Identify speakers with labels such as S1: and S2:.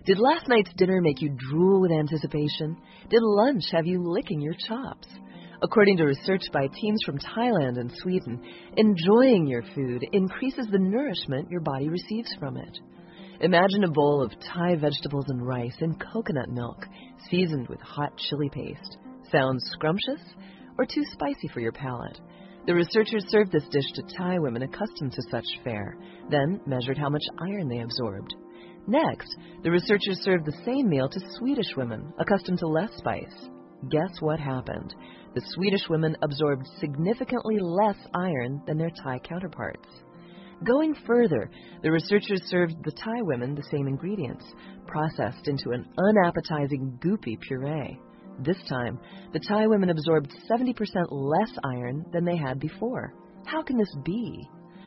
S1: Did last night's dinner make you drool with anticipation? Did lunch have you licking your chops? According to research by teams from Thailand and Sweden, enjoying your food increases the nourishment your body receives from it. Imagine a bowl of Thai vegetables and rice in coconut milk, seasoned with hot chili paste. Sounds scrumptious or too spicy for your palate? The researchers served this dish to Thai women accustomed to such fare, then measured how much iron they absorbed. Next, the researchers served the same meal to Swedish women accustomed to less spice. Guess what happened? The Swedish women absorbed significantly less iron than their Thai counterparts. Going further, the researchers served the Thai women the same ingredients, processed into an unappetizing goopy puree. This time, the Thai women absorbed 70% less iron than they had before. How can this be?